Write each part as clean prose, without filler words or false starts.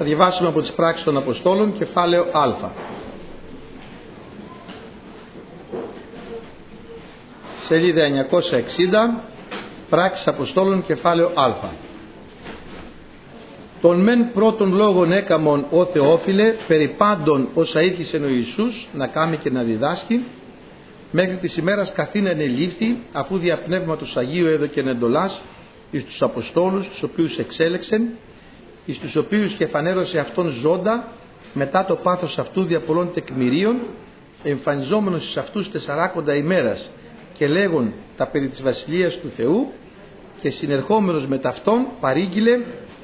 Θα διαβάσουμε από τις πράξεις των Αποστόλων, κεφάλαιο Α. Σελίδα 960, πράξεις Αποστόλων, κεφάλαιο Α. Τον μεν πρώτον λόγον έκαμον ο Θεόφιλε, περί πάντων όσα ήρχισεν ο Ιησούς να κάμει και να διδάσκει, μέχρι της ημέρας καθήν ενελήφθη, αφού δια Πνεύματος Αγίου έδωκεν εντολάς εις τους Αποστόλους, τους οποίους εξέλεξεν, εις τους οποίους και φανέρωσε αυτόν ζώντα, μετά το πάθος αυτού δια πολλών τεκμηρίων, εμφανιζόμενος εις αυτούς 40 ημέρας, και λέγον τα περί της Βασιλείας του Θεού, και συνερχόμενος με ταυτόν παρήγγειλε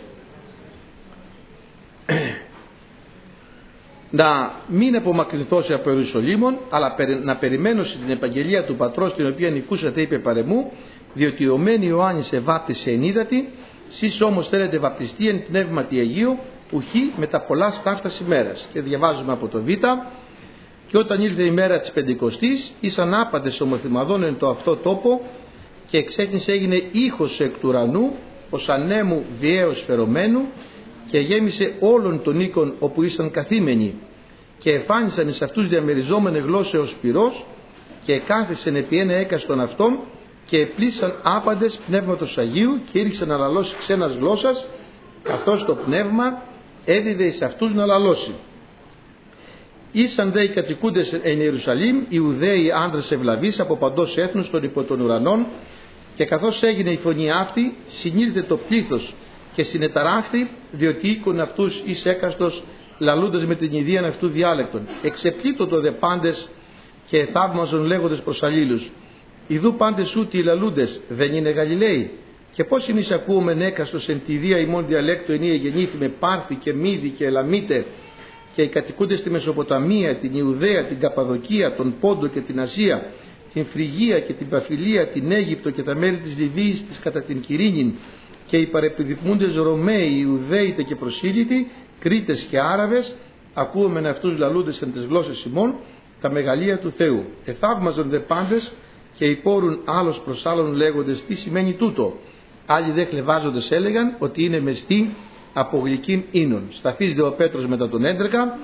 να μην απομακρυνθώσει από Ιερουσαλήμων, αλλά να περιμένω στην επαγγελία του Πατρός, την οποία νικούσατε, είπε παρεμού, διότι ο μεν Ιωάννης εβάπτισε εν ύδατι, σεις όμως θέλετε βαπτιστεί εν πνεύματι Αγίου, ουχή με τα πολλά σταύτας ημέρας. Και διαβάζουμε από το Β. Και όταν ήλθε η μέρα της Πεντηκοστής, ήσαν άπαντες ομοθυμαδών εν το αυτό τόπο, και εξέχνης έγινε ήχος εκ του ουρανού, ως ανέμου βιαίως φερωμένου, και γέμισε όλων των οίκων όπου ήσαν καθήμενοι, και εφάνισαν εις αυτούς διαμεριζόμενε γλώσσεως πυρός, και εκάθισεν επί ένα έκαστον αυτών, και επλήσαν άπαντες πνεύματος Αγίου, και ήρξαν να λαλώσει ξένας γλώσσας, καθώς το πνεύμα έδιδε εις αυτούς να λαλώσει. Ήσαν δε οι κατοικούντες εν Ιερουσαλήμ, Ιουδαίοι άντρες ευλαβείς από παντός έθνους των υπό των ουρανών, και καθώς έγινε η φωνή αυτή, συνήλθε το πλήθος και συνεταράχθη, διότι οίκον αυτούς εις έκαστος λαλούντες με την ιδίαν αυτού διάλεκτον. Εξεπλήττωτο δε πάντες και θαύμαζον λέγοντες προς αλλήλους, ιδού πάντες ούτι οι λαλούντες δεν είναι Γαλιλαίοι? Και πώς εμείς ακούμε έκαστος εν τη ιδία ημών διαλέκτου ενία γεννήθη με Πάρθη και Μύδη και Ελαμίτε, και οι κατοικούντες στη Μεσοποταμία, την Ιουδαία, την Καπαδοκία, τον Πόντο και την Ασία, την Φρυγία και την Παφιλία, την Αίγυπτο και τα μέρη της Λιβύης της κατά την Κυρίνην, και οι παρεπιδειπμούντες Ρωμαίοι, Ιουδαίητε και προσήλυτοι, Κρήτες και Άραβες, ακούμε με αυτούς λαλούντες εν τις γλώσσες ημών τα μεγαλεία του Θεού. Εθαύμαζον δε πάντες και υπόρουν άλλος προς άλλον λέγοντες τι σημαίνει τούτο. Άλλοι δε χλευάζοντες έλεγαν ότι είναι μεστή από γλυκήν ίνων. Σταθείς δε ο Πέτρος μετά τον έντρεκα,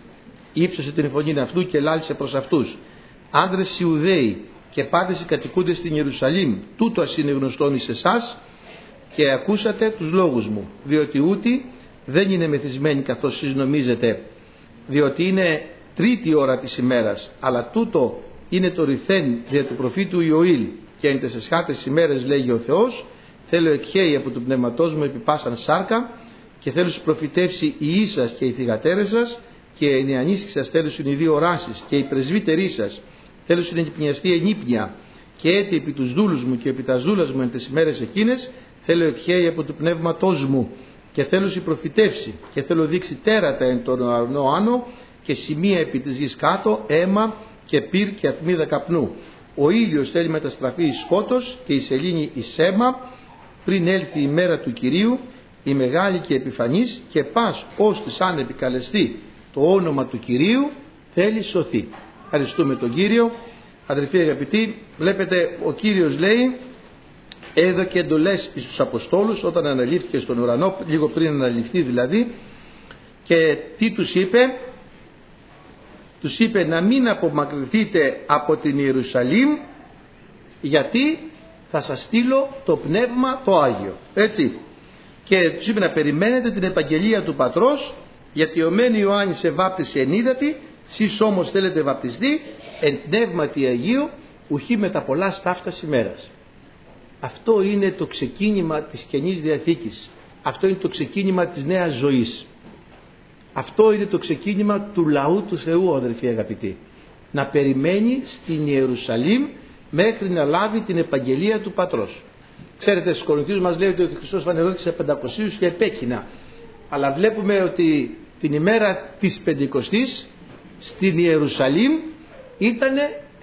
ύψωσε την φωνή αυτού και λάλησε προς αυτούς. Άντρες Ιουδαίοι και πάντες οι κατοικούντες στην Ιερουσαλήμ, τούτο ας είναι γνωστόν εις εσάς, και ακούσατε τους λόγους μου, διότι ούτι δεν είναι μεθυσμένοι καθώς εσείς νομίζετε, διότι είναι τρίτη ώρα της ημέρας, αλλά τούτο είναι το ρηθέν δια του προφήτου Ιωήλ, και εν τες εσχάτες ημέρες λέγει ο Θεός, θέλω εκχέει από του πνευματός μου επί πάσαν σάρκα, και θέλω σου προφητεύσει οι ίσας και οι θυγατέρες σας, και οι νεανίσκοι σας θέλω σου οι δύο οράσεις, και οι πρεσβύτεροι σας θέλω σου ενυπνιαστεί ενύπνια, και έτη επί τους δούλους μου και επί τας δούλας μου εν τες ημέρες εκείνες, θέλω εκχέει από του πνεύματός μου, και θέλω σου προφητεύσει, και θέλω δείξει τέρατα εν τον ουρανό άνω, και σημεία επί της γης κάτω, αίμα και πυρ και ατμίδα καπνού. Ο ήλιος θέλει μεταστραφεί εις φώτος, και η σελήνη εις αίμα, πριν έλθει η μέρα του Κυρίου, η μεγάλη και επιφανής, και πας ώστις αν επικαλεστεί το όνομα του Κυρίου θέλει σωθεί. Ευχαριστούμε τον Κύριο. Αδελφοί αγαπητοί, βλέπετε ο Κύριος λέει έδωκε εντολές στους Αποστόλους όταν αναλήφθηκε στον ουρανό, λίγο πριν αναλυφθεί δηλαδή, και τι τους είπε? Τους είπε να μην απομακρυνθείτε από την Ιερουσαλήμ, γιατί θα σας στείλω το Πνεύμα το Άγιο. Έτσι. Και τους είπε να περιμένετε την επαγγελία του Πατρός, γιατί ο μεν Ιωάννης εβάπτισε εν ύδατι, σεις όμως θέλετε βαπτιστεί εν πνεύματι Αγίου, ουχή με τα πολλά σταύτας ημέρας. Αυτό είναι το ξεκίνημα της Καινής Διαθήκης. Αυτό είναι το ξεκίνημα της νέας ζωής. Αυτό είναι το ξεκίνημα του λαού του Θεού, αδελφοί αγαπητοί. Να περιμένει στην Ιερουσαλήμ μέχρι να λάβει την επαγγελία του Πατρός. Ξέρετε, στους Κορινθίους μας λέει ότι ο Χριστός φανερώθηκε σε 500 και επέκεινα. Αλλά βλέπουμε ότι την ημέρα της Πεντηκοστής στην Ιερουσαλήμ ήταν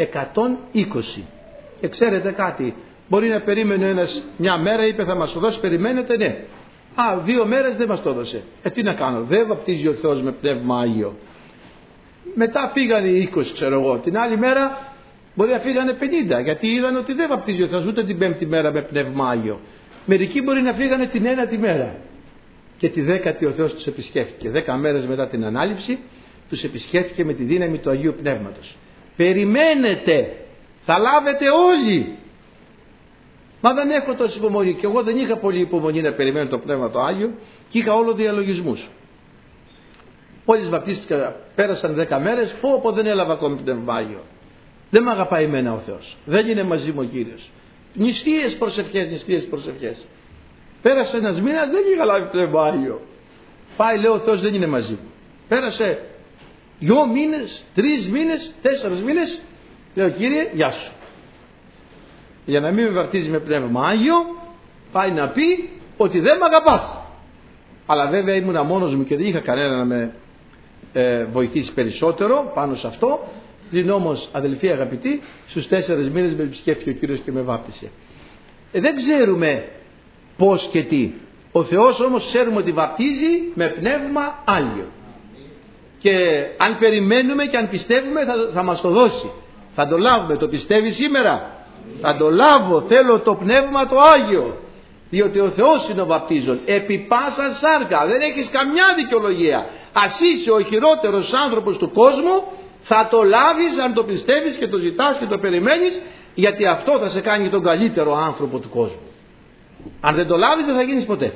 120. Και ξέρετε κάτι, μπορεί να περίμενε ένας μια μέρα, είπε θα μας το δώσει, περιμένετε, ναι. 2 μέρες δεν μας το έδωσε. Τι να κάνω, δεν βαπτίζει ο Θεός με πνεύμα Άγιο. Μετά φύγανε οι 20, ξέρω εγώ. Την άλλη μέρα μπορεί να φύγανε 50, γιατί είδαν ότι δεν βαπτίζει ο Θεός ούτε την 5η μέρα με πνεύμα Άγιο. Μερικοί μπορεί να φύγανε την 1η μέρα. και τη 10η ο Θεός τους επισκέφθηκε. 10 μέρες μετά την Ανάληψη τους επισκέφθηκε με τη δύναμη του Αγίου Πνεύματος. Περιμένετε, θα λάβετε όλοι. Μα δεν έχω τόση υπομονή, και εγώ δεν είχα πολύ υπομονή να περιμένω το Πνεύμα το Άγιο και είχα όλο διαλογισμούς. Μόλις βαπτίστηκα, πέρασαν 10 μέρες, πω δεν έλαβα ακόμη το Πνεύμα Άγιο. Δεν με αγαπάει εμένα ο Θεός, δεν είναι μαζί μου ο Κύριος. Νηστείες προσευχές. Πέρασε ένας μήνας, δεν είχα λάβει Πνεύμα Άγιο. Πάει, λέω, ο Θεός δεν είναι μαζί μου. Πέρασε 2 μήνες, 3 μήνες, 4 μήνες, λέω, Κύριε, γεια σου. Για να μην με βαπτίζει με Πνεύμα Άγιο, πάει να πει ότι δεν με αγαπάς. Αλλά βέβαια ήμουνα μόνος μου και δεν είχα κανένα να με βοηθήσει περισσότερο πάνω σε αυτό. Πλην όμως, αδελφοί αγαπητοί, στους 4 μήνες με επισκέφθηκε ο Κύριος και με βάπτισε. Δεν ξέρουμε πώς και τι. Ο Θεός όμως ξέρουμε ότι βαπτίζει με Πνεύμα Άγιο. Και αν περιμένουμε και αν πιστεύουμε θα μας το δώσει. Θα το λάβουμε. Το πιστεύει σήμερα? Θα το λάβω. Θέλω το Πνεύμα το Άγιο. Διότι ο Θεός είναι ο βαπτίζων. Επί πάσα σάρκα. Δεν έχεις καμιά δικαιολογία. Ας είσαι ο χειρότερος άνθρωπος του κόσμου, θα το λάβεις αν το πιστεύεις και το ζητάς και το περιμένεις, γιατί αυτό θα σε κάνει τον καλύτερο άνθρωπο του κόσμου. Αν δεν το λάβεις δεν θα γίνεις ποτέ.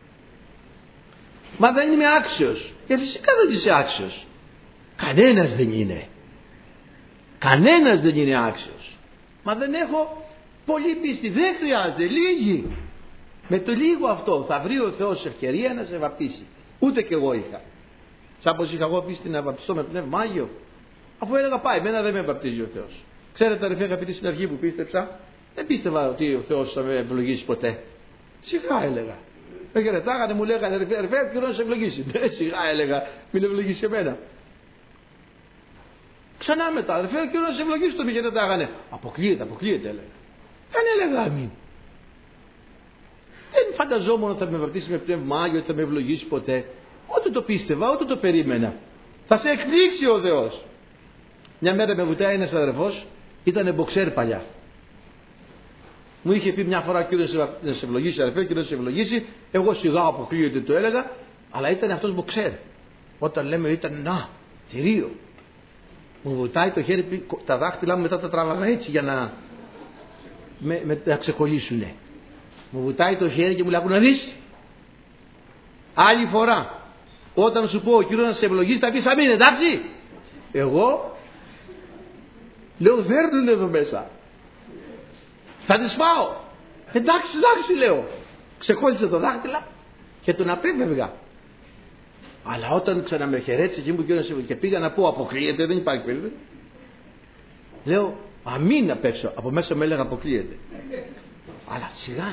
Μα δεν είμαι άξιος. Φυσικά δεν είσαι άξιος. Κανένας δεν είναι. Κανένας δεν είναι άξιος. Μα δεν έχω πολύ πίστη. Δεν χρειάζεται. Λίγοι. Με το λίγο αυτό θα βρει ο Θεός ευκαιρία να σε βαπτίσει. Ούτε κι εγώ είχα. Σαν πως είχα εγώ πίστη να βαπτιστώ με Πνεύμα Άγιο. Αφού έλεγα πάει, εμένα δεν με βαπτίζει ο Θεός. Ξέρετε, αδερφοί αγαπητοί, στην αρχή που πίστεψα, δεν πίστευα ότι ο Θεός θα με ευλογήσει ποτέ. Σιγά έλεγα. Με χαιρετάγανε, μου λέγανε, αδερφέ, ποιος να σε ευλογήσει. Ναι, σιγά έλεγα, μην ευλογήσει εμένα. Ξανά μετά, αδερφέ, ποιος να σε ευλογήσει, το με χαιρετάγανε. Αποκλείεται, έλεγα. Δεν έλεγα αμήν. Δεν φανταζόμουν ότι θα με βαπτίσει με Πνεύμα Άγιο, ότι θα με ευλογήσει ποτέ. Ούτε το πίστευα, ούτε το περίμενα. Θα σε εκπλήξει ο Θεός. Μια μέρα με βουτάει ένας αδερφός, ήταν μποξέρ παλιά. Μου είχε πει μια φορά, Κύριος να σε ευλογήσει, αδερφέ, Κύριος να σε ευλογήσει. Εγώ σιγά αποκλείεται το έλεγα, αλλά ήταν αυτός μποξέρ. Όταν λέμε ήταν να, θηρίο. Μου βουτάει το χέρι, τα δάχτυλά μου μετά τα τράβαγα έτσι για να ξεκολλήσουνε. Μου βουτάει το χέρι και μου λέει, να δεις. Άλλη φορά, όταν σου πω ο Κύριος να σε ευλογήσει, θα πεις αμήν, εντάξει. Εγώ λέω, δέρνουνε εδώ μέσα. Θα τις φάω. Εντάξει, λέω. Ξεκόλλησε το δάχτυλα και τον απέφευγα. Αλλά όταν ξαναμε χαιρέτησε και μου και πήγα να πω, αποκλείεται, δεν υπάρχει περίπτωση. Λέω, αμήν απ' έξω. Από μέσα μου έλεγα, αποκλείεται. Αλλά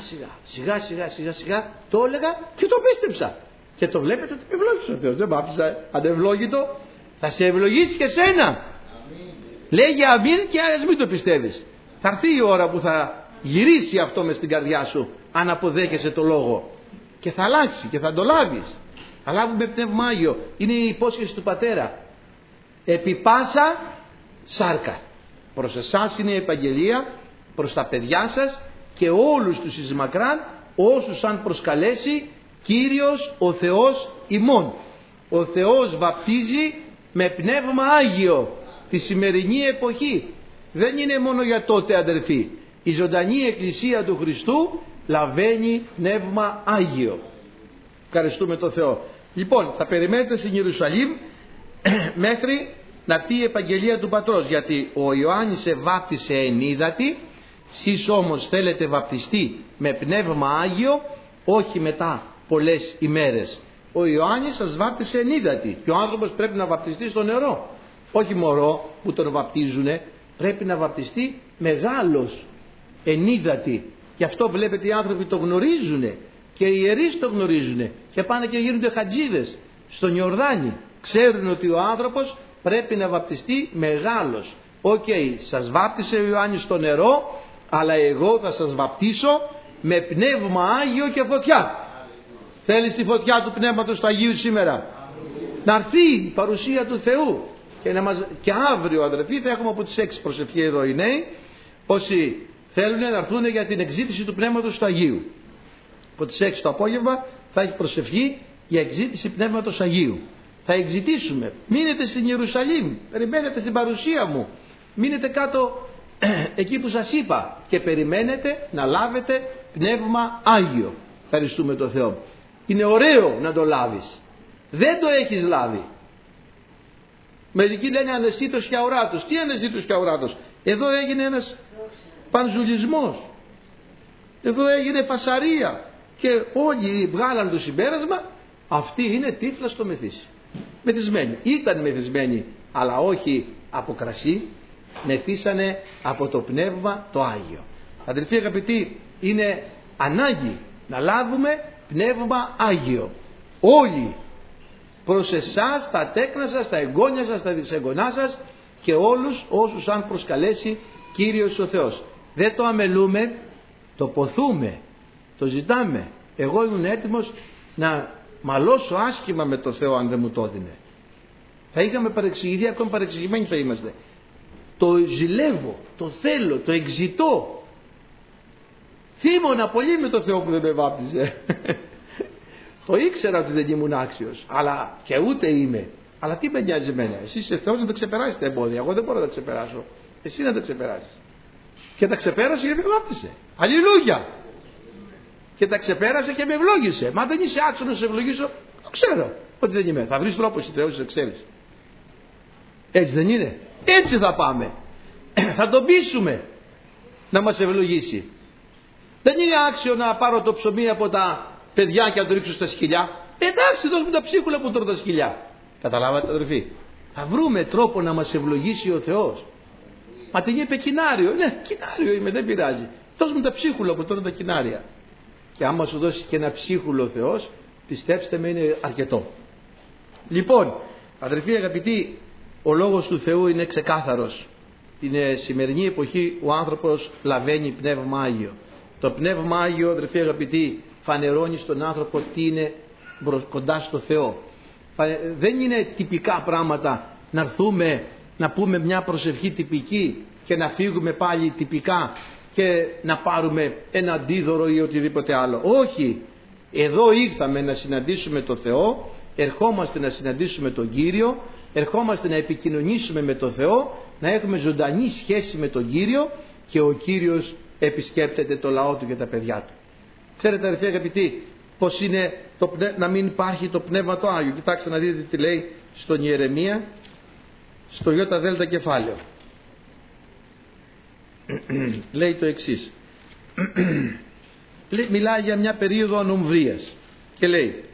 σιγά το έλεγα και το πίστεψα. Και το βλέπετε ότι με ευλόγησε ο Θεός. Δεν μ' άφησα ανευλόγητο. Θα σε ευλογήσει και σένα. Λέγε αμήν και ας μην το πιστεύεις. Θα έρθει η ώρα που θα γυρίσει αυτό μες στην καρδιά σου, αν αποδέχεσαι το λόγο. Και θα αλλάξει και θα το λάβεις. Θα λάβουμε Πνεύμα Άγιο. Είναι η υπόσχεση του Πατέρα. Επί πάσα σάρκα. Προς εσάς είναι η επαγγελία, προς τα παιδιά σας και όλους τους εις μακράν, όσους αν προσκαλέσει Κύριος ο Θεός ημών. Ο Θεός βαπτίζει με Πνεύμα Άγιο τη σημερινή εποχή. Δεν είναι μόνο για τότε, αδερφοί. Η ζωντανή Εκκλησία του Χριστού λαβαίνει Πνεύμα Άγιο. Ευχαριστούμε τον Θεό. Λοιπόν, θα περιμένετε στην Ιερουσαλήμ μέχρι να έρθει η επαγγελία του Πατρός, γιατί ο Ιωάννης σε βάπτισε εν ύδατι, σεις όμως θέλετε βαπτιστεί με Πνεύμα Άγιο, όχι μετά πολλές ημέρες. Ο Ιωάννης σας βάπτισε εν ύδατι και ο άνθρωπος πρέπει να βαπτιστεί στο νερό. Όχι μωρό που τον βαπτίζουνε, πρέπει να βαπτιστεί μεγάλος εν ύδατι. Και αυτό βλέπετε οι άνθρωποι το γνωρίζουνε και οι ιερείς το γνωρίζουνε και πάνε και γίνονται χατζίδες στον Ιορδάνη. Ξέρουν ότι ο άνθρωπος πρέπει να βαπτιστεί μεγάλος. Οκ, σας βάπτισε ο Ιωάννης στο νερό, αλλά εγώ θα σας βαπτίσω με Πνεύμα Άγιο και φωτιά. Θέλεις τη φωτιά του Πνεύματος του Αγίου σήμερα? Να έρθει η παρουσία του Θεού και αύριο, αδερφοί, θα έχουμε από τις 6 προσευχή εδώ οι νέοι, όσοι θέλουν να έρθουν για την εξήτηση του Πνεύματος του Αγίου. Από τις 6 το απόγευμα θα έχει προσευχή για εκζήτηση Πνεύματος Αγίου. Θα εκζητήσουμε. Μείνετε στην Ιερουσαλήμ, περιμένετε στην παρουσία μου. Μείνετε κάτω εκεί που σας είπα και περιμένετε να λάβετε Πνεύμα Άγιο. Ευχαριστούμε τον Θεό. Είναι ωραίο να το λάβεις. Δεν το έχεις λάβει. Μερικοί λένε αναισθήτως και αοράτος. Τι αναισθήτως και αοράτος? Εδώ έγινε ένας πανζουλισμός. Εδώ έγινε φασαρία. Και όλοι βγάλαν το συμπέρασμα, αυτοί είναι τύφλα στο μεθύσι. Μεθυσμένοι. Ήταν μεθυσμένοι, αλλά όχι από κρασί. Μεθύσανε από το Πνεύμα το Άγιο. Αδελφοί αγαπητοί, είναι ανάγκη να λάβουμε Πνεύμα Άγιο. Όλοι. Προς εσάς, τα τέκνα σας, τα εγγόνια σας, τα δυσεγγονά σας και όλους όσους αν προσκαλέσει Κύριος ο Θεός. Δεν το αμελούμε, το ποθούμε, το ζητάμε. Εγώ ήμουν έτοιμος να μαλώσω άσχημα με το Θεό αν δεν μου το έδινε. Θα είχαμε παρεξηγηθεί, ακόμη παρεξηγημένοι θα είμαστε. Το ζηλεύω, το θέλω, το εξητώ. Θύμωνα πολύ με το Θεό που δεν με βάπτιζε. Το ήξερα ότι δεν ήμουν άξιος, αλλά και ούτε είμαι. Αλλά τι με νοιάζει εμένα? Εσύ είσαι Θεός να τα ξεπεράσεις τα εμπόδια. Εγώ δεν μπορώ να τα ξεπεράσω. Εσύ να τα ξεπεράσεις. Και τα ξεπέρασε και με βάπτισε. Αλληλούια! Και τα ξεπέρασε και με ευλόγησε. Μα δεν είσαι άξιος να σε ευλογήσω, το ξέρω ότι δεν είμαι. Θα βρεις τρόπο εσύ Θεός, να ξέρεις. Έτσι δεν είναι? Έτσι θα πάμε. Θα τον πείσουμε να μας ευλογήσει. Δεν είναι άξιο να πάρω το ψωμί από τα παιδιά και να το ρίξω στα σκυλιά. Εντάξει, δώσ' μου τα ψίχουλα που τρώνε τα σκυλιά. Καταλάβατε αδερφοί? Θα βρούμε τρόπο να μας ευλογήσει ο Θεός. Μα την είπε κοινάριο. Ναι, κοινάριο είμαι, δεν πειράζει. Δώσ' μου τα ψίχουλα που τρώνε τα κοινάρια. Και άμα σου δώσει και ένα ψίχουλο ο Θεός, πιστέψτε με, είναι αρκετό. Λοιπόν, αδερφοί αγαπητοί, ο λόγος του Θεού είναι ξεκάθαρος. Την σημερινή εποχή ο άνθρωπος λαβαίνει Πνεύμα Άγιο. Το Πνεύμα Άγιο, αδερφοί αγαπητοί, φανερώνει στον άνθρωπο τι είναι κοντά στο Θεό. Δεν είναι τυπικά πράγματα να έρθουμε να πούμε μια προσευχή τυπική και να φύγουμε πάλι τυπικά και να πάρουμε ένα αντίδωρο ή οτιδήποτε άλλο. Όχι, εδώ ήρθαμε να συναντήσουμε τον Θεό, ερχόμαστε να συναντήσουμε τον Κύριο, ερχόμαστε να επικοινωνήσουμε με τον Θεό, να έχουμε ζωντανή σχέση με τον Κύριο και ο Κύριος επισκέπτεται το λαό του και τα παιδιά του. Ξέρετε αδερφοί αγαπητοί, πως είναι να μην υπάρχει το Πνεύμα το Άγιο? Κοιτάξτε να δείτε τι λέει στον Ιερεμία, στο ΙΔ κεφάλαιο. Λέει το εξής. Μιλάει για μια περίοδο ανομβρίας και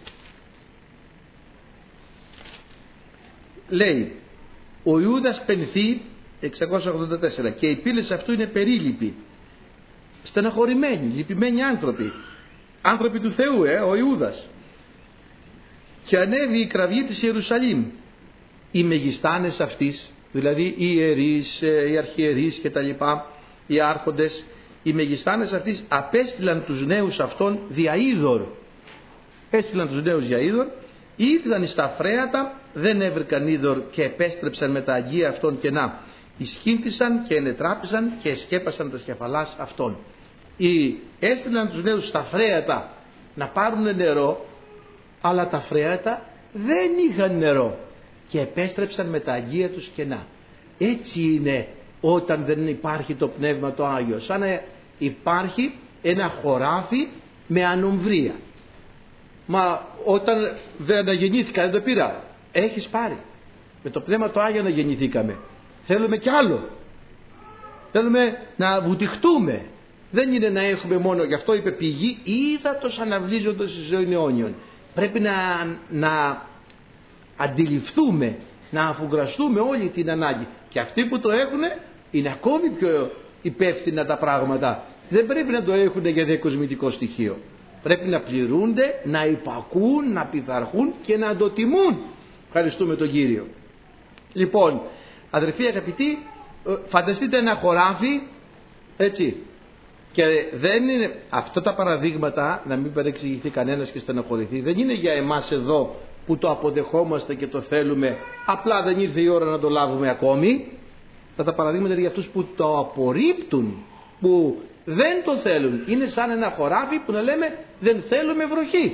λέει ο Ιούδας πενθεί 684 και οι πύλες αυτού είναι περίληποι, στεναχωρημένοι, λυπημένοι άνθρωποι του Θεού, ο Ιούδας. Και ανέβη η κραυγή της Ιερουσαλήμ. Οι μεγιστάνες αυτής, δηλαδή οι ιερείς, οι αρχιερείς και τα λοιπά, οι άρχοντες, οι μεγιστάνες αυτής απέστειλαν τους νέους αυτών δια είδωρ. Έστειλαν τους νέους για είδωρ, ήρθαν στα φρέατα, δεν έβρικαν είδωρ και επέστρεψαν με τα αγία αυτών κενά. Ισχύντησαν και ενετράπησαν και εσκέπασαν τα σκεφαλάς αυτών. Έστειλαν τους νέους στα φρέατα να πάρουν νερό, αλλά τα φρέατα δεν είχαν νερό και επέστρεψαν με τα αγία τους κενά. Έτσι είναι όταν δεν υπάρχει το Πνεύμα το Άγιο, σαν να υπάρχει ένα χωράφι με ανομβρία. Μα όταν δεν αναγεννήθηκα, δεν το πήρα. Έχεις πάρει. Με το Πνεύμα το Άγιο αναγεννηθήκαμε. Θέλουμε κι άλλο. Θέλουμε να βουτυχτούμε. Δεν είναι να έχουμε μόνο, γι' αυτό είπε πηγή ύδατος αναβλύζοντος εις ζωήν αιώνιον. Πρέπει να αντιληφθούμε, να αφουγκραστούμε όλη την ανάγκη. Και αυτοί που το έχουν είναι ακόμη πιο υπεύθυνα τα πράγματα. Δεν πρέπει να το έχουν για διακοσμητικό στοιχείο. Πρέπει να πληρούνται, να υπακούν, να πειθαρχούν και να το τιμούν. Ευχαριστούμε τον Κύριο. Λοιπόν, αδερφοί αγαπητοί, φανταστείτε ένα χωράφι, έτσι, και δεν είναι αυτά τα παραδείγματα, να μην παρεξηγηθεί κανένας και στεναχωρηθεί, δεν είναι για εμάς εδώ που το αποδεχόμαστε και το θέλουμε, απλά δεν ήρθε η ώρα να το λάβουμε ακόμη. Αυτά τα παραδείγματα είναι για αυτούς που το απορρίπτουν, που δεν το θέλουν. Είναι σαν ένα χωράφι που να λέμε δεν θέλουμε βροχή.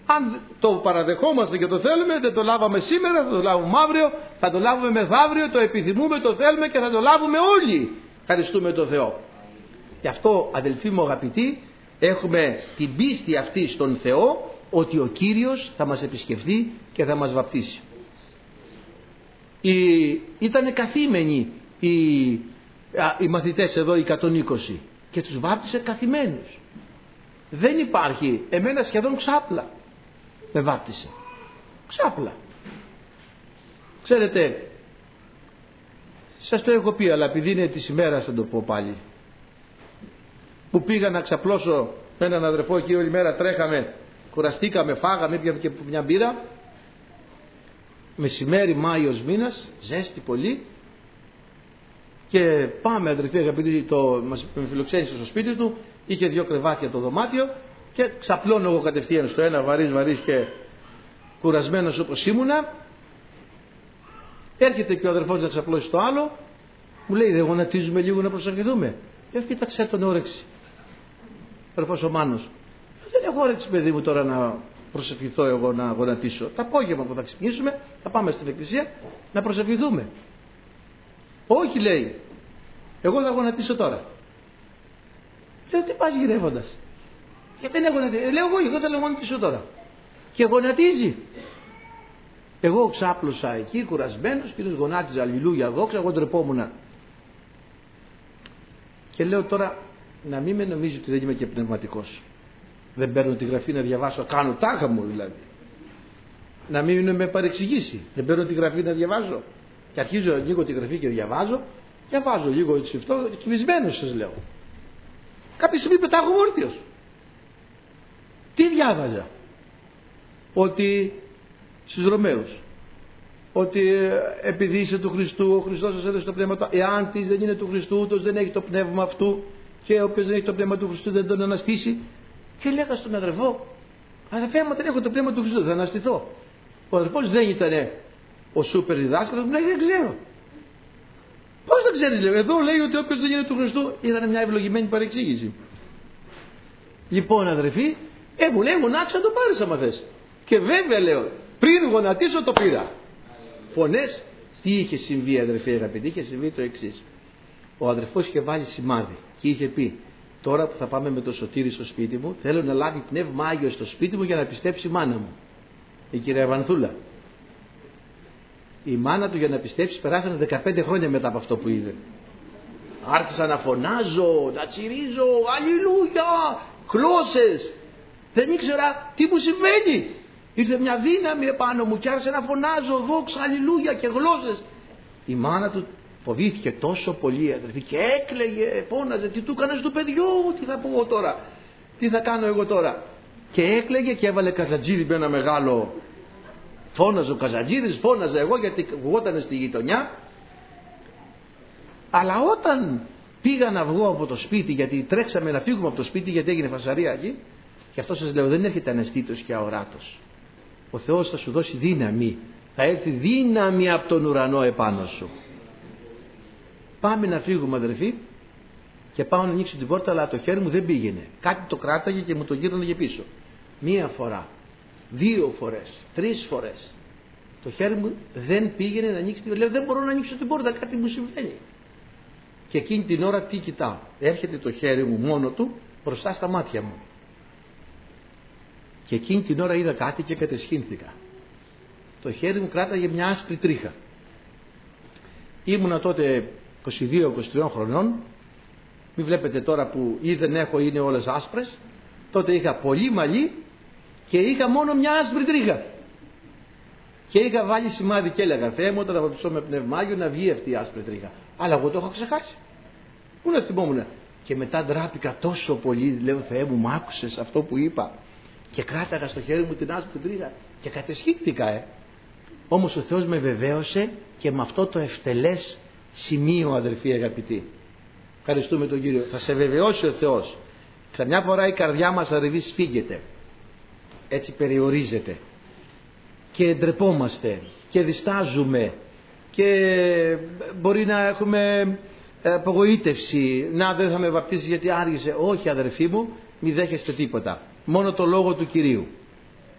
Αν το παραδεχόμαστε και το θέλουμε, δεν το λάβαμε σήμερα, θα το λάβουμε αύριο, θα το λάβουμε μεθαύριο, το επιθυμούμε, το θέλουμε και θα το λάβουμε όλοι. Ευχαριστούμε τον Θεό. Γι' αυτό, αδελφοί μου αγαπητοί, έχουμε την πίστη αυτή στον Θεό ότι ο Κύριος θα μας επισκεφθεί και θα μας βαπτίσει. Ήταν καθήμενοι οι μαθητές εδώ, οι 120, και τους βάπτισε καθημένους. Δεν υπάρχει, εμένα σχεδόν ξάπλα με βάπτισε. Ξάπλα. Ξέρετε, σας το έχω πει, αλλά επειδή είναι της ημέρας θα το πω πάλι. Που πήγα να ξαπλώσω με έναν αδερφό εκεί, όλη μέρα τρέχαμε, κουραστήκαμε, φάγαμε, πήγαμε και μια μπύρα. Μεσημέρι, Μάιος μήνας, ζέστη πολύ. Και πάμε, αδερφοί αγαπητοί, μας φιλοξένησε στο σπίτι του, είχε 2 κρεβάτια το δωμάτιο και ξαπλώνω εγώ κατευθείαν στο ένα, βαρύς και κουρασμένος όπως ήμουνα. Έρχεται και ο αδερφός να ξαπλώσει στο άλλο, μου λέει, δεν γονατίζουμε λίγο να προσευχηθούμε? Κοίταξε τον όρεξη. Ο αδερφός ο Μάνος, δεν έχω όρεξη παιδί μου τώρα να προσευχηθώ εγώ, να γονατίσω. Το απόγευμα που θα ξυπνήσουμε θα πάμε στην εκκλησία να προσευχηθούμε. Όχι, λέει, εγώ θα γονατίσω τώρα. Λέω, τι πας γυρεύοντας? Γιατί δεν έχω γονατίσει? Λέω, εγώ θα γονατίσω τώρα. Και γονατίζει. Εγώ ξάπλωσα εκεί, κουρασμένος, κύριος γονάτιζε, αλληλούια, δόξα, εγώ ντρεπόμουνα. Και λέω τώρα, να μην με νομίζει ότι δεν είμαι και πνευματικός. Δεν παίρνω τη γραφή να διαβάσω, κάνω τάχα μου δηλαδή. Να μην με παρεξηγήσει. Δεν παίρνω τη γραφή να διαβάζω. Και αρχίζω λίγο τη γραφή και διαβάζω λίγο έτσι αυτό, κυβισμένος σας λέω. Κάποια στιγμή πετάγω όρθιος. Τι διάβαζα? Ότι στους Ρωμαίους, ότι επειδή είσαι του Χριστού, ο Χριστός σας έδωσε το πνεύμα του, εάν της δεν είναι του Χριστού, ούτως δεν έχει το πνεύμα αυτού, και όποιος δεν έχει το πνεύμα του Χριστού δεν τον αναστήσει. Και λέγα στον αδερφό, αδερφέ, άμα δεν έχω το πνεύμα του Χριστού θα αναστηθώ? Ο αδερφός δεν ήταν ο σούπερ διδάσκαλος, μου λέει, δεν ξέρω. Πώς δεν ξέρεις? Λέω, εδώ λέει ότι όποιος δεν είναι του Χριστού. Ήταν μια ευλογημένη παρεξήγηση. Λοιπόν, αδερφοί, μου λέει, γονάτισα να το πάρεις άμα θες. Και βέβαια, λέω, πριν γονατίσω το πήρα. Φωνές. Τι είχε συμβεί, αδερφοί αγαπητοί? Είχε συμβεί το εξής. Ο αδερφός είχε βάλει σημάδι και είχε πει, τώρα που θα πάμε με το Σωτήρι στο σπίτι μου, θέλω να λάβει πνεύμα Άγιο στο σπίτι μου για να πιστέψει η μάνα μου, η κυρία Βανθούλα. Η μάνα του για να πιστέψει περάσανε 15 χρόνια μετά από αυτό που είδε. Άρχισα να φωνάζω, να τσιρίζω, αλληλούια, γλώσσες. Δεν ήξερα τι μου συμβαίνει. Ήρθε μια δύναμη επάνω μου και άρχισε να φωνάζω, δόξα, αλληλούια και γλώσσες. Η μάνα του φοβήθηκε τόσο πολύ, αδερφή, και έκλαιγε, φώναζε, τι του έκανες του παιδιού, τι θα πω εγώ τώρα, τι θα κάνω εγώ τώρα. Και έκλαιγε και έβαλε καζατζίρι με ένα μεγάλο. Φώναζε ο καζατζίρις, φώναζα εγώ γιατί κουβόταν στη γειτονιά. Αλλά όταν πήγα να βγω από το σπίτι, γιατί τρέξαμε να φύγουμε από το σπίτι γιατί έγινε φασαρία εκεί, και αυτό σας λέω, δεν έρχεται αναισθήτως και αοράτος. Ο Θεός θα σου δώσει δύναμη, θα έρθει δύναμη από τον ουρανό επάνω σου. Πάμε να φύγουμε, αδερφοί, και πάω να ανοίξω την πόρτα, αλλά το χέρι μου δεν πήγαινε. Κάτι το κράταγε και μου το γύρναγε πίσω. 1 φορά, 2 φορές, 3 φορές. Το χέρι μου δεν πήγαινε να ανοίξει την πόρτα. Λέω, δεν μπορώ να ανοίξω την πόρτα, κάτι μου συμβαίνει. Και εκείνη την ώρα τι κοιτάω? Έρχεται το χέρι μου μόνο του μπροστά στα μάτια μου. Και εκείνη την ώρα είδα κάτι και κατεσχύνθηκα. Το χέρι μου κράταγε μια άσπρη τρίχα. Ήμουνα τότε 22-23 χρονών. Μην βλέπετε τώρα που ή δεν έχω, είναι όλες άσπρες. Τότε είχα πολύ μαλλί και είχα μόνο μια άσπρη τρίχα. Και είχα βάλει σημάδι και έλεγα, Θεέ μου, όταν θα βαπτιστώ με πνεύμα Άγιο να βγει αυτή η άσπρη τρίχα. Αλλά εγώ το έχω ξεχάσει. Πού να θυμόμουν? Και μετά ντράπηκα τόσο πολύ, λέω, Θεέ μου, μ' άκουσες αυτό που είπα? Και κράταγα στο χέρι μου την άσπρη τρίχα και κατεσχύτηκα. Όμως ο Θεός με βεβαίωσε και με αυτό το ευτελές σημείο, αδερφοί αγαπητοί. Ευχαριστούμε τον Κύριο. Θα σε βεβαιώσει ο Θεός. Καμιά φορά η καρδιά μας αδερφοί σφίγγεται. Έτσι περιορίζεται. Και ντρεπόμαστε και διστάζουμε και μπορεί να έχουμε απογοήτευση. Να, δεν θα με βαπτίσει γιατί άργησε. Όχι, αδερφοί μου, μη δέχεστε τίποτα. Μόνο το λόγο του Κυρίου.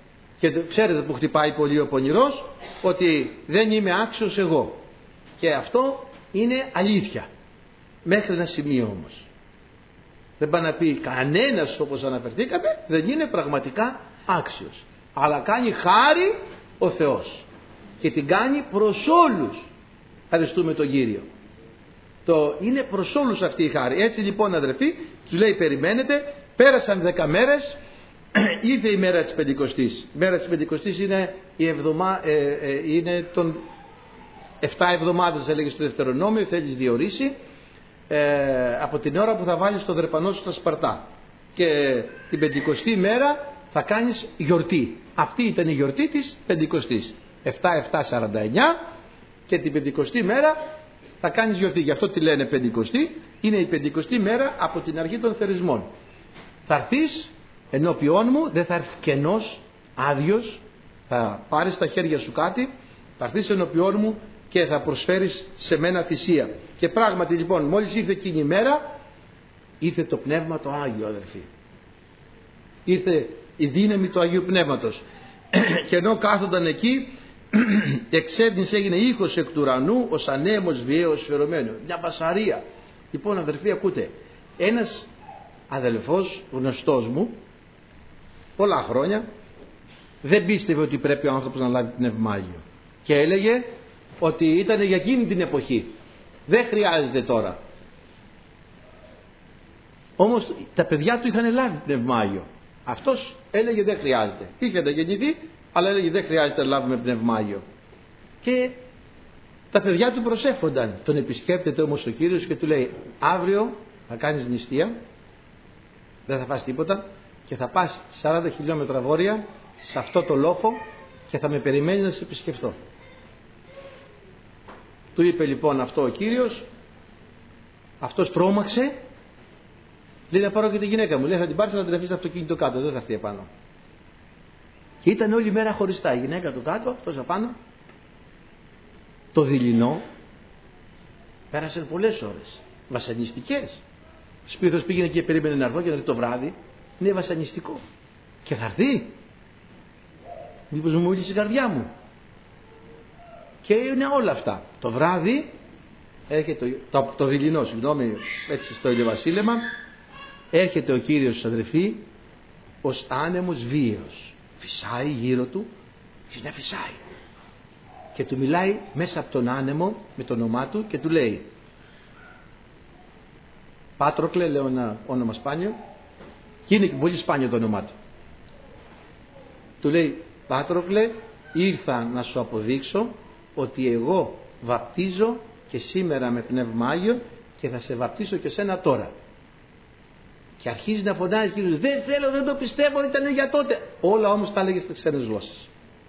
Και ξέρετε που χτυπάει πολύ ο πονηρός, ότι δεν είμαι άξιος εγώ. Και αυτό είναι αλήθεια. Μέχρι ένα σημείο όμως. Δεν πάει να πει κανένας, όπως αναφερθήκαμε, δεν είναι πραγματικά άξιος. Αλλά κάνει χάρη ο Θεός. Και την κάνει προς όλους. Ευχαριστούμε τον Κύριο. Είναι προς όλους αυτή η χάρη. Έτσι λοιπόν αδερφοί, του λέει περιμένετε, πέρασαν 10 μέρες, ήρθε η μέρα της Πεντηκοστής. Η μέρα της Πεντηκοστής είναι, είναι των 7 εβδομάδες, έλεγε στο Δευτερονόμιο, θέλεις διορίσει, από την ώρα που θα βάλεις το δρεπανό σου στα σπαρτά. Και την Πεντηκοστή μέρα θα κάνεις γιορτή. Αυτή ήταν η γιορτή της Πεντηκοστής. 7-7-49 και την Πεντηκοστή μέρα θα κάνεις γιορτή. Γι' αυτό τη λένε Πεντηκοστή. Είναι η Πεντηκοστή μέρα από την αρχή των θερισμών. Θα έρθεις ενώπιόν μου, δεν θα έρθεις κενός, άδειος, θα πάρεις στα χέρια σου κάτι, θα έρθεις ενώπιόν μου και θα προσφέρεις σε μένα θυσία. Και πράγματι λοιπόν, μόλις ήρθε εκείνη η μέρα, ήρθε το Πνεύμα το Άγιο, αδερφοί. Ήρθε η δύναμη του Αγίου Πνεύματος. Και ενώ κάθονταν εκεί, εξέβνης έγινε ήχος εκ του ουρανού, ως ανέμος βιαίος φερωμένο. Μια μπασαρία. Λοιπόν αδερφοί, ακούτε, ένας αδελφός γνωστός μου, πολλά χρόνια, δεν πίστευε ότι πρέπει ο άνθρωπος να λάβει Πνεύμα Άγιο. Και έλεγε ότι ήταν για εκείνη την εποχή. Δεν χρειάζεται τώρα. Όμως τα παιδιά του είχαν λάβει Πνεύμα Άγιο. Αυτός έλεγε δεν χρειάζεται. Είχε γεννηθεί, αλλά έλεγε δεν χρειάζεται να λάβουμε Πνεύμα Άγιο. Και τα παιδιά του προσεύχονταν. Τον επισκέπτεται όμως ο Κύριος και του λέει, αύριο θα κάνεις νηστεία, δεν θα φας τίποτα και θα πας 40 χιλιόμετρα βόρεια σε αυτό το λόφο και θα με περιμένει να σε επισκεφτώ. Του είπε λοιπόν αυτό ο Κύριος, αυτός τρόμαξε, λέει να πάρω και τη γυναίκα μου, λέει θα την πάρεις να την αφήσεις στο αυτοκίνητο κάτω, δεν θα έρθει επάνω. Και ήταν όλη μέρα χωριστά, η γυναίκα του κάτω, αυτός απάνω. Το δειλινό πέρασαν πολλές ώρες, βασανιστικές. Ο σπίθος πήγαινε και περίμενε να έρθω και να έρθει το βράδυ, είναι βασανιστικό. Και θα έρθει, μήπως μου μίλησε η καρδιά μου. Και είναι όλα αυτά. Το βράδυ έρχεται το δειλινό, συγγνώμη, έτσι στο ηλιοβασίλεμα, έρχεται ο Κύριος αδερφοί ως άνεμος βίαιος. Φυσάει γύρω του, να φυσάει. Και του μιλάει μέσα από τον άνεμο με το όνομά του και του λέει, Πάτροκλε, λέω ένα όνομα σπάνιο, και είναι πολύ σπάνιο το όνομά του. Του λέει, Πάτροκλε, ήρθα να σου αποδείξω ότι εγώ βαπτίζω και σήμερα με Πνεύμα Άγιο και θα σε βαπτίσω και σένα τώρα. Και αρχίζει να φωνάζει Κύριος, δεν θέλω, δεν το πιστεύω, ήταν για τότε. Όλα όμως τα έλεγε στις ξένες γλώσσες.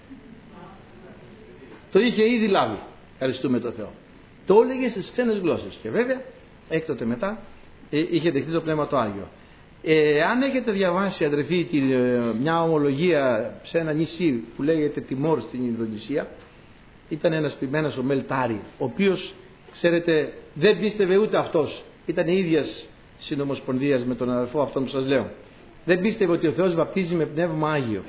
Το είχε ήδη λάβει, ευχαριστούμε τον Θεό. Το έλεγε στις ξένες γλώσσες. Και βέβαια, έκτοτε μετά, είχε δεχτεί το Πνεύμα το Άγιο. Αν έχετε διαβάσει αδερφοί μια ομολογία σε ένα νησί που λέγεται Τιμόρ στην Ινδονησία, ήταν ένας ποιμένος ο Μελτάρη, ο οποίος, ξέρετε, δεν πίστευε ούτε αυτός. Ήταν ίδιας συνομοσπονδίας με τον αδερφό αυτόν που σας λέω. Δεν πίστευε ότι ο Θεός βαπτίζει με Πνεύμα Άγιο.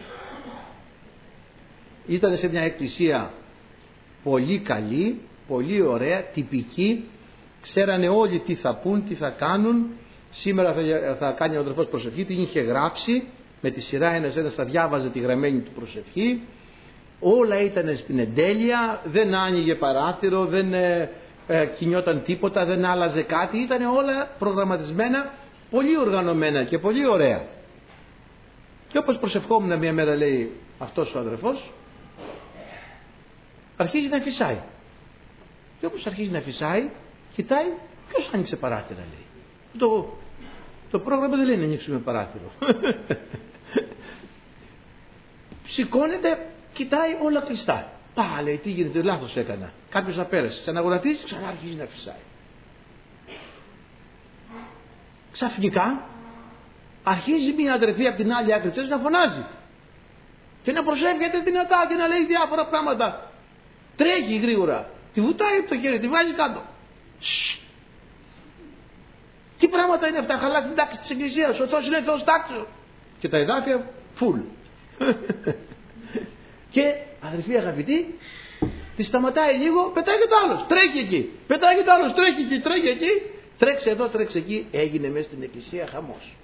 Ήταν σε μια εκκλησία πολύ καλή, πολύ ωραία, τυπική. Ξέρανε όλοι τι θα πούν, τι θα κάνουν. Σήμερα θα κάνει ο αδερφός προσευχή, την είχε γράψει με τη σειρά ένας θα διάβαζε τη γραμμένη του προσευχή. Όλα ήταν στην εντέλεια, δεν άνοιγε παράθυρο, δεν κινιόταν τίποτα, δεν άλλαζε κάτι. Ήταν όλα προγραμματισμένα, πολύ οργανωμένα και πολύ ωραία. Και όπως προσευχόμουν μια μέρα, λέει αυτός ο αδερφός, αρχίζει να φυσάει. Και όπως αρχίζει να φυσάει, κοιτάει, ποιος άνοιξε παράθυρα, λέει. Το πρόγραμμα δεν λέει να ανοίξουμε παράθυρο. Σηκώνεται, κοιτάει όλα κλειστά. Λέει, τι γίνεται, λάθος έκανα. Κάποιος να πέρασε, ξαναγονατίζει, ξανά αρχίζει να φυσάει. Ξαφνικά αρχίζει μια αδερφή από την άλλη άκρη της να φωνάζει και να προσεύχεται δυνατά και να λέει διάφορα πράγματα. Τρέχει γρήγορα, τη βουτάει από το χέρι, τη βάζει κάτω. Τι πράγματα είναι αυτά, χαλάσει την τάξη της εκκλησίας, ο Θεός είναι Θεός τάξεως. Και τα εδάφια φουλ. Και αδερφοί αγαπητοί, τη σταματάει λίγο, πετάει και το άλλος, τρέχει εκεί, πετάει και το άλλος, τρέχει εκεί, τρέχει εκεί, τρέξε εδώ, τρέξε εκεί. Έγινε μέσα στην εκκλησία χαμός,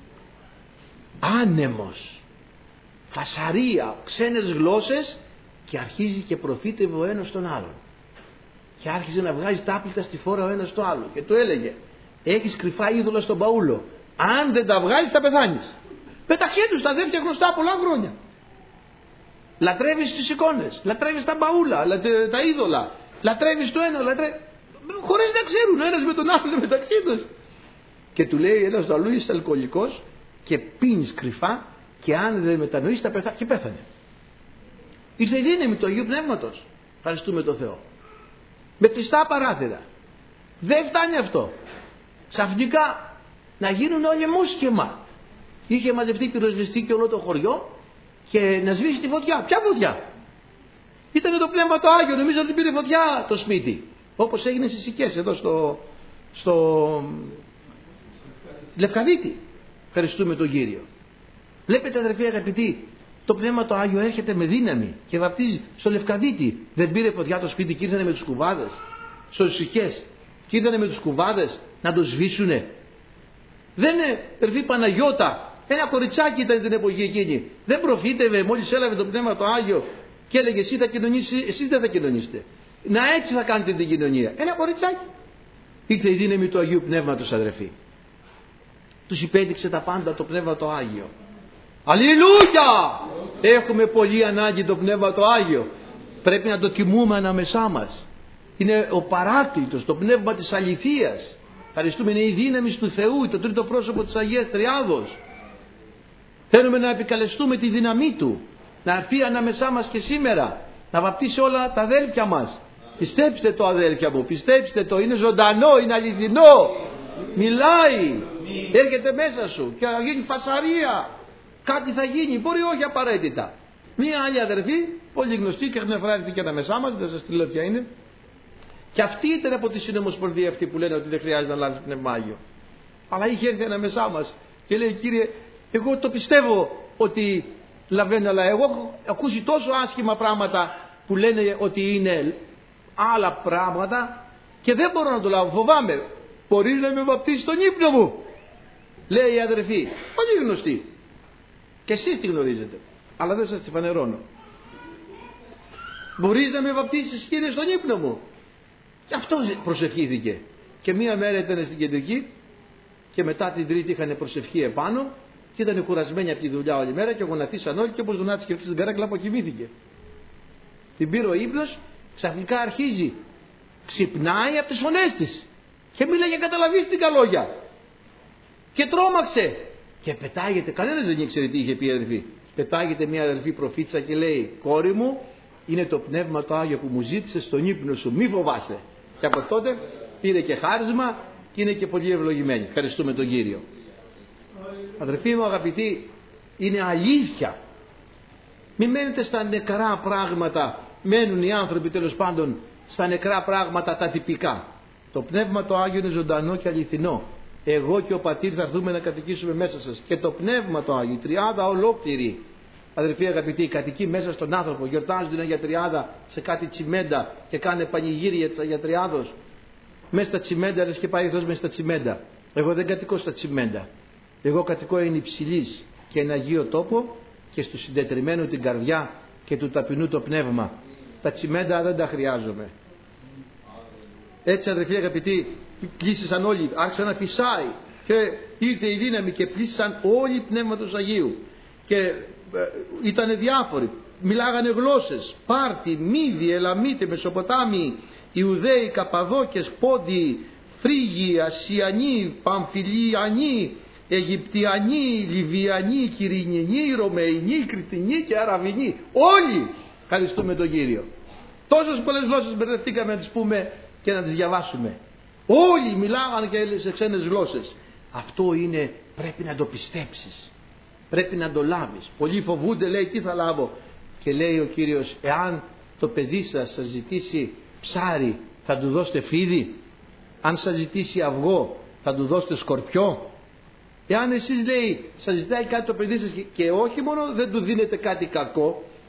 άνεμος, φασαρία, ξένες γλώσσες, και αρχίζει και προφήτευε ο ένας τον άλλον και άρχιζε να βγάζει τα άπλυτα στη φόρα ο ένας το άλλο και του έλεγε: έχεις κρυφά είδωλα στον παούλο, αν δεν τα βγάζεις θα πεθάνεις. Με τα χέρια του τα αδέρφια γνωστά πολλά χρόνια. Λατρεύεις τις εικόνες, λατρεύεις τα μπαούλα, τα είδωλα, λατρεύεις το ένα, χωρίς να ξέρουν ο ένας με τον άλλο μεταξύ τους. Και του λέει ένας του αλλού: είσαι αλκοολικός και πίνεις κρυφά, και αν δεν μετανοείς θα πεθάνεις. Και πέθανε. Ήρθε η δύναμη του Αγίου Πνεύματος. Ευχαριστούμε τον Θεό. Με κλειστά παράθυρα. Δεν φτάνει αυτό. Ξαφνικά να γίνουν όλοι μουσκεμα. Είχε μαζευτεί πυροσβεστή και όλο το χωριό και να σβήσει τη φωτιά. Ποια φωτιά? Ήταν το Πνεύμα το Άγιο. Νομίζω ότι πήρε φωτιά το σπίτι. Όπως έγινε στις Σικές εδώ στο Λευκαδίτη. Ευχαριστούμε τον Κύριο. Βλέπετε αδερφοί αγαπητοί, το Πνεύμα το Άγιο έρχεται με δύναμη και βαπτίζει. Στο Λευκαδίτη δεν πήρε φωτιά το σπίτι και ήρθανε με τους κουβάδες. Στους Σικές και ήρθανε με τους κουβάδες να το σβήσουνε. Δεν είναι αδερφή Παναγιώτα, ένα κοριτσάκι ήταν την εποχή εκείνη. Δεν προφήτευε μόλις έλαβε το Πνεύμα το Άγιο και έλεγε: εσύ θα κοινωνήσεις, εσείς δεν θα κοινωνήσετε. Να έτσι θα κάνετε την κοινωνία. Ένα κοριτσάκι. Ήρθε η δύναμη του Αγίου Πνεύματος αδερφοί. Τους υπέδειξε τα πάντα το Πνεύμα το Άγιο. Αλληλούια! Έχουμε πολύ ανάγκη το Πνεύμα το Άγιο. Πρέπει να το τιμούμε ανάμεσά μας. Είναι ο Παράκλητος, το Πνεύμα της αληθείας. Ευχαριστούμε, είναι η δύναμη του Θεού, το τρίτο πρόσωπο της Αγίας Τριάδος. Θέλουμε να επικαλεστούμε τη δύναμή Του, να έρθει ανάμεσά μας και σήμερα, να βαπτίσει όλα τα αδέλφια μας. Πιστέψτε το αδέλφια μου, πιστέψτε το, είναι ζωντανό, είναι αληθινό. Μιλάει, έρχεται μέσα σου και θα γίνει φασαρία. Κάτι θα γίνει, μπορεί όχι απαραίτητα. Μία άλλη αδερφή, πολύ γνωστή και μια φορά έρθει και ανάμεσά μας, δεν σας τη λέω ποια είναι. Και αυτή ήταν από τη συνομοσπονδία αυτή που λένε ότι δεν χρειάζεται να λάβει Πνεύμα Άγιο. Αλλά είχε έρθει ανάμεσά μας και λέει: Κύριε, εγώ το πιστεύω ότι λαβαίνω, αλλά εγώ έχω ακούσει τόσο άσχημα πράγματα που λένε ότι είναι άλλα πράγματα και δεν μπορώ να το λάβω, φοβάμαι. Μπορείς να με βαπτίσεις στον ύπνο μου? Λέει η αδερφή, πολύ γνωστή. Και εσείς τη γνωρίζετε, αλλά δεν σας τη φανερώνω. Μπορείς να με βαπτίσεις, Κύριε, στον ύπνο μου? Και αυτό προσευχήθηκε. Και μία μέρα ήταν στην κεντρική και μετά την Τρίτη είχαν προσευχή επάνω και ήταν κουρασμένοι από τη δουλειά όλη μέρα και γονατίσαν όλοι και όπως γονάτισε και αυτή στην καράκλα αποκοιμήθηκε. Την πήρε ο ύπνος, ξαφνικά αρχίζει, ξυπνάει από τις φωνές της και μίλαγε καταλαβίστικα λόγια και τρόμαξε και πετάγεται, κανένας δεν ήξερε τι είχε πει η αδελφή. Πετάγεται μια αδελφή προφήτησα και λέει: κόρη μου, είναι το Πνεύμα το Άγιο που μου ζήτησε στον ύπνο σου, μη φοβάσαι. Και από τότε πήρε και χάρισμα και είναι και πολύ ευλογημένη. Ευχαριστούμε τον Κύριο. Αδερφοί μου αγαπητοί, είναι αλήθεια. Μην μένετε στα νεκρά πράγματα. Μένουν οι άνθρωποι τέλος πάντων στα νεκρά πράγματα τα τυπικά. Το Πνεύμα το Άγιο είναι ζωντανό και αληθινό. Εγώ και ο Πατήρ θα έρθουμε να κατοικήσουμε μέσα σας. Και το Πνεύμα το Άγιο, η τριάδα ολόκληρη. Αδερφοί αγαπητοί, κατοικεί μέσα στον άνθρωπο. Γιορτάζουν την Αγία Τριάδα σε κάτι τσιμέντα και κάνε πανηγύρια της Αγία Τριάδος. Μέσα στα τσιμέντα, λες και πάει Θεός μέσα στα τσιμέντα. Εγώ δεν κατοικώ στα τσιμέντα. Εγώ κατοικώ εν υψηλής και εν Αγίο τόπο και στο συντετριμένο την καρδιά και του ταπεινού το πνεύμα. Τα τσιμέντα δεν τα χρειάζομαι. Έτσι αδερφοί αγαπητοί, πλήσισαν όλοι, άρχισαν να φυσάει και ήρθε η δύναμη και πλήσισαν όλοι Πνεύματος Αγίου και ήτανε διάφοροι, μιλάγανε γλώσσες, Πάρτοι, Μύδοι, Ελαμίτες, Μεσοποτάμοι, Ιουδαίοι, Καπαδόκες, Πόντιοι, Φρίγοι, Ασιανοί, Παμφιλιανοί, Αιγυπτιανοί, Λιβιανοί, Κυρινιανοί, Ρωμαϊνοί, Κρητινοί και Αραβινοί. Όλοι ευχαριστούμε τον Κύριο. Τόσες πολλές γλώσσες μπερδευτήκαμε να τις πούμε και να τις διαβάσουμε. Όλοι μιλάγανε και σε ξένες γλώσσες. Αυτό είναι, πρέπει να το πιστέψεις. Πρέπει να το λάβεις. Πολλοί φοβούνται, λέει, τι θα λάβω? Και λέει ο Κύριος, εάν το παιδί σας ζητήσει ψάρι, θα του δώσετε φίδι? Αν σας ζητήσει αυγό, θα του δώσετε σκορπιό? Εάν εσείς, λέει, σας ζητάει κάτι το παιδί σας και όχι μόνο δεν του δίνετε κάτι κακό,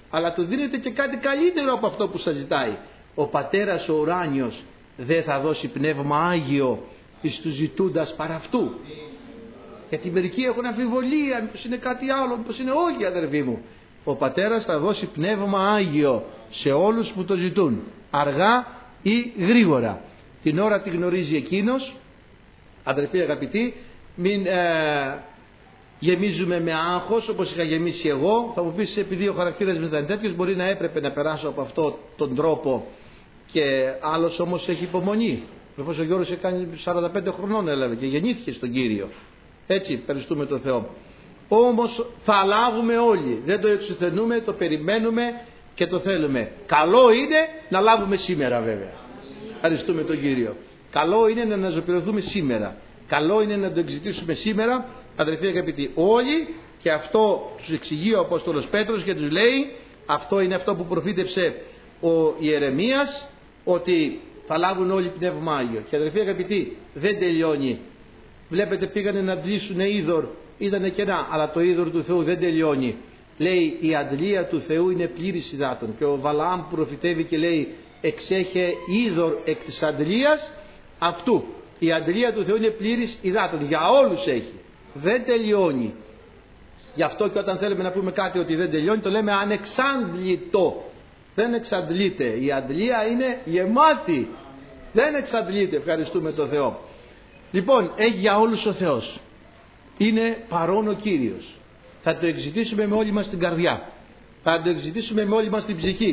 αλλά του δίνετε και κάτι καλύτερο από αυτό που σας ζητάει. Ο Πατέρας ο ουράνιος δεν θα δώσει πνεύμα Άγιο εις τους ζητούντας παρά αυτού? Γιατί μερικοί έχουν αμφιβολία, μήπως είναι κάτι άλλο, μήπως είναι όχι, αδερφοί μου. Ο Πατέρας θα δώσει πνεύμα Άγιο σε όλους που το ζητούν, αργά ή γρήγορα. Την ώρα τη γνωρίζει εκείνος. Αδερφοί αγαπητοί, μην γεμίζουμε με άγχος όπως είχα γεμίσει εγώ. Θα μου πεις, επειδή ο χαρακτήρας μου ήταν τέτοιος, μπορεί να έπρεπε να περάσω από αυτόν τον τρόπο, και άλλος όμως έχει υπομονή. Όπως ο Γιώργος έκανε 45 χρονών, έλαβε και γεννήθηκε στον Κύριο. Έτσι, ευχαριστούμε τον Θεό. Όμως θα λάβουμε όλοι, δεν το εξουθενούμε, το περιμένουμε και το θέλουμε. Καλό είναι να λάβουμε σήμερα, βέβαια. Ευχαριστούμε τον Κύριο. Καλό είναι να αναζωπηρωθούμε σήμερα. Καλό είναι να το εξητήσουμε σήμερα, αδελφοί αγαπητοί. Όλοι, και αυτό τους εξηγεί ο Απόστολος Πέτρος και τους λέει, αυτό είναι αυτό που προφήτευσε ο Ιερεμίας, ότι θα λάβουν όλοι πνεύμα Άγιο. Και αδελφοί αγαπητοί, δεν τελειώνει. Βλέπετε, πήγανε να αντλήσουν είδωρ, είδανε κενά, αλλά το είδωρ του Θεού δεν τελειώνει. Λέει, η αντλία του Θεού είναι πλήρης υδάτων. Και ο Βαλαάμ προφητεύει και λέει, εξέχε είδωρ εκ της αντλίας αυτού. Η αντλία του Θεού είναι πλήρης υδάτων. Για όλους έχει. Δεν τελειώνει. Γι' αυτό και όταν θέλουμε να πούμε κάτι ότι δεν τελειώνει, το λέμε ανεξάντλητο. Δεν εξαντλείται. Η αντλία είναι γεμάτη. Δεν εξαντλείται. Ευχαριστούμε τον Θεό. Λοιπόν, έχει για όλους ο Θεός. Είναι παρόν ο Κύριος. Θα το εξητήσουμε με όλη μας την καρδιά. Θα το εξητήσουμε με όλη μας την ψυχή.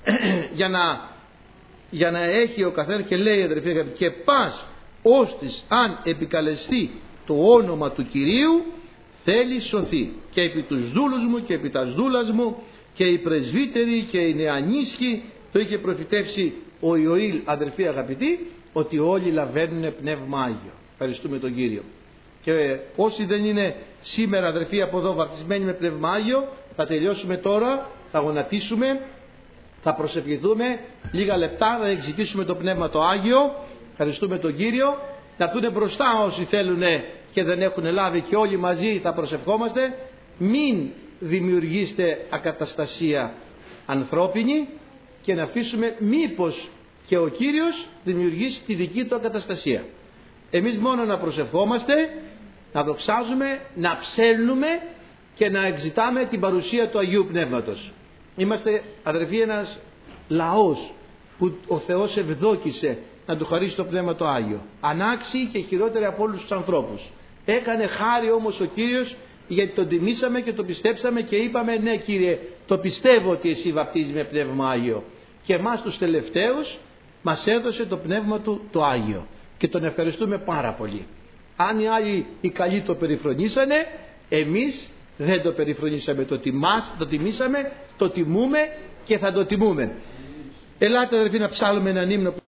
για να έχει ο καθένας, και λέει, αδερφοί, και πας ώστις αν επικαλεστεί το όνομα του Κυρίου θέλει σωθεί. Και επί τους δούλους μου και επί τας δούλας μου και οι πρεσβύτεροι και οι νεανίσχοι, το είχε προφητεύσει ο Ιωήλ, αδερφοί αγαπητοί, ότι όλοι λαβαίνουν πνεύμα Άγιο. Ευχαριστούμε τον Κύριο. Και όσοι δεν είναι σήμερα, αδερφοί, από εδώ βαπτισμένοι με πνεύμα Άγιο, θα τελειώσουμε τώρα, θα γονατίσουμε, θα προσευχηθούμε λίγα λεπτά, θα εξητήσουμε το πνεύμα το Άγιο. Ευχαριστούμε τον Κύριο. Να έρθουν μπροστά όσοι θέλουν και δεν έχουν λάβει, και όλοι μαζί θα προσευχόμαστε. Μην δημιουργήστε ακαταστασία ανθρώπινη, και να αφήσουμε μήπως και ο Κύριος δημιουργήσει τη δική του ακαταστασία. Εμείς μόνο να προσευχόμαστε, να δοξάζουμε, να ψέλνουμε και να εξητάμε την παρουσία του Αγίου Πνεύματος. Είμαστε, αδερφοί, ένας λαός που ο Θεός ευδόκησε να του χαρίσει το Πνεύμα το Άγιο. Ανάξιοι και χειρότεροι από όλους τους ανθρώπους. Έκανε χάρη όμως ο Κύριος, γιατί τον τιμήσαμε και τον πιστέψαμε και είπαμε, ναι Κύριε, το πιστεύω ότι εσύ βαπτίζεις με Πνεύμα Άγιο. Και εμάς τους τελευταίους μας έδωσε το Πνεύμα του το Άγιο. Και τον ευχαριστούμε πάρα πολύ. Αν οι άλλοι οι καλοί το περιφρονήσανε, εμείς δεν το περιφρονήσαμε, το τιμήσαμε, το τιμούμε και θα το τιμούμε. Ελάτε, αδερφοί, να ψάλουμε έναν ύμνο.